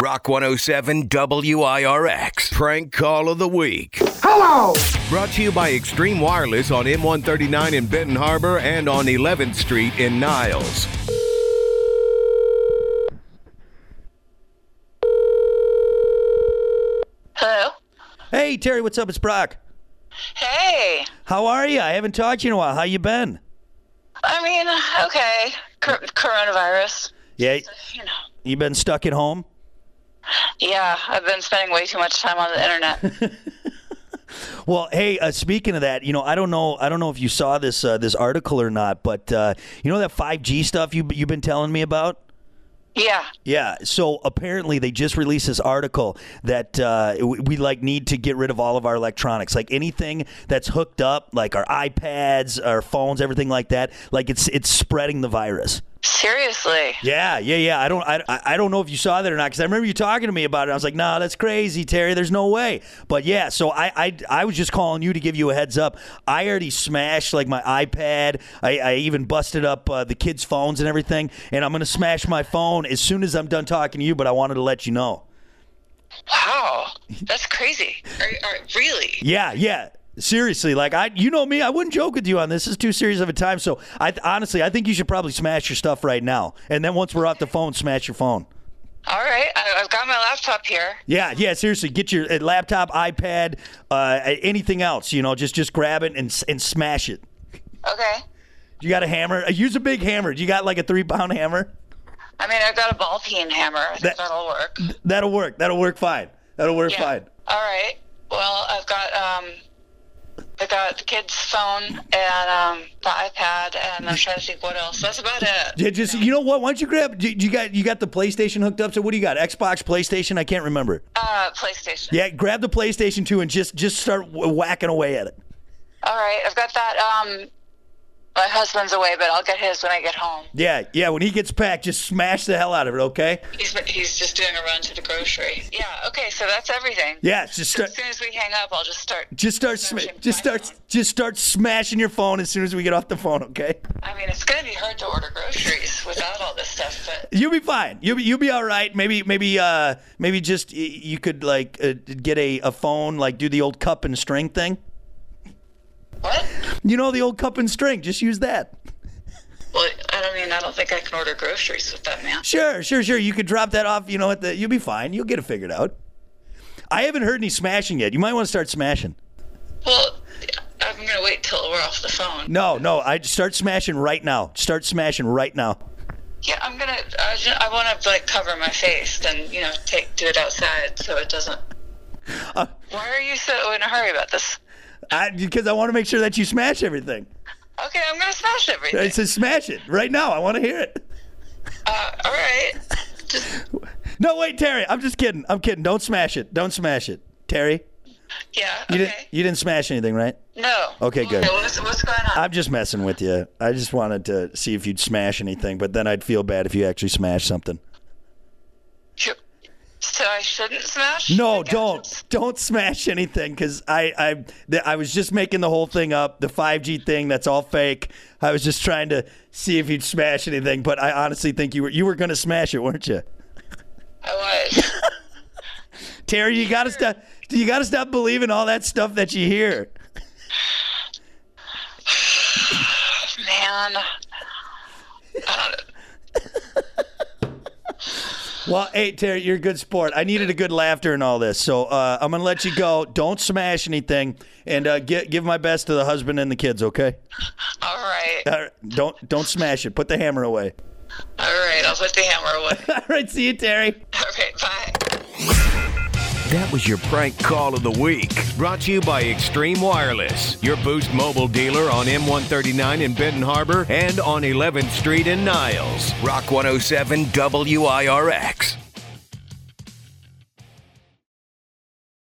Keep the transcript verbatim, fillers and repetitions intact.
Rock one oh seven W I R X. Prank Call of the Week. Hello! Brought to you by Extreme Wireless on M one thirty-nine in Benton Harbor and on eleventh Street in Niles. Hello? Hey, Terry, what's up? It's Brock. Hey. How are you? I haven't talked to you in a while. How you been? I mean, okay. Cor- coronavirus. Yeah, You know. you been stuck at home? Yeah, I've been spending way too much time on the internet. Well, hey, uh, speaking of that, you know, I don't know, I don't know if you saw this uh, this article or not, but uh, you know that five G stuff you you've been telling me about? Yeah. Yeah, so apparently they just released this article that uh, we, we like need to get rid of all of our electronics, like anything that's hooked up, like our iPads, our phones, everything like that. Like it's it's spreading the virus. Seriously. Yeah, yeah, yeah. I don't, I, I don't know if you saw that or not because I remember you talking to me about it. I was like, "Nah, that's crazy, Terry. There's no way." But yeah, so I, I, I was just calling you to give you a heads up. I already smashed like my iPad. I, I even busted up uh, the kids' phones and everything, and I'm gonna smash my phone as soon as I'm done talking to you. But I wanted to let you know. Wow. That's crazy. Are, are, really? Yeah, yeah. Seriously, like I, you know me, I wouldn't joke with you on this. This is too serious of a time. So, I honestly, I think you should probably smash your stuff right now, and then once we're off the phone, smash your phone. All right. I, I've got my laptop here. Yeah, yeah. Seriously, get your uh, laptop, iPad, uh, anything else. You know, just just grab it and and smash it. Okay. You got a hammer? Uh, use a big hammer. Do you got like a three pound hammer? I mean, I've got a ball peen hammer. I think That- that'll work. That'll work. That'll work fine. That'll work Yeah. fine. All right. Well, I've got um, I got the kid's phone and um, the iPad, and I'm trying to think what else. That's about it. Yeah, just you know what? Why don't you grab? You you got you got the PlayStation hooked up. So what do you got? Xbox, PlayStation? I can't remember. Uh, PlayStation. Yeah, grab the PlayStation two and just just start w- whacking away at it. All right. I've got that. Um, my husband's away, but I'll get his when I get home. Yeah, yeah. When he gets back, just smash the hell out of it. Okay? He's he's just doing a run to the grocery. Yeah. Okay. So that's everything. Yeah, just So start. as soon as we hang up, I'll just start. Just start, sma- smashing just my start, phone. just start smashing your phone as soon as we get off the phone, okay? I mean, it's gonna be hard to order groceries without all this stuff, but You'll be fine. You'll be, you'll be all right. Maybe, maybe, uh, maybe just y- you could like uh, get a, a phone, like do the old cup and string thing. what? You know the old cup and string. Just use that. Well, I don't mean I don't think I can order groceries with that, man. Sure, sure, sure. You could drop that off. You know what? The, you'll be fine. You'll get it figured out. I haven't heard any smashing yet. You might want to start smashing. Well, I'm gonna wait till we're off the phone. No, no. I start smashing right now. Start smashing right now. Yeah, I'm gonna. I, ju- I want to like cover my face and you know take do it outside so it doesn't. Uh, Why are you so in a hurry about this? I, because I want to make sure that you smash everything. Okay, I'm gonna smash everything. It says smash it right now. I want to hear it. Uh, all right. Just No, wait, Terry. I'm just kidding. I'm kidding. Don't smash it. Don't smash it. Terry, yeah. you Okay. didn't you didn't smash anything, right? No. Okay, good. What's, what's going on? I'm just messing with you. I just wanted to see if you'd smash anything, but then I'd feel bad if you actually smashed something. You- So I shouldn't smash? No, the don't. gadgets? Don't smash anything because I, I, th- I was just making the whole thing up, the five G thing. That's all fake. I was just trying to see if you'd smash anything, but I honestly think you were you were going to smash it, weren't you? I was. Terry, you got to stop. You got to stop believing all that stuff that you hear. Man. Uh, Well, hey, Terry, you're a good sport. I needed a good laughter and all this, so uh, I'm going to let you go. Don't smash anything, and uh, give, give my best to the husband and the kids, okay? all right. All right, don't don't smash it. Put the hammer away. All right. I'll put the hammer away. All right, see you, Terry. All right. Bye. That was your Prank Call of the Week. Brought to you by Extreme Wireless, your Boost mobile dealer on M one thirty-nine in Benton Harbor and on eleventh Street in Niles. Rock one oh seven W I R X.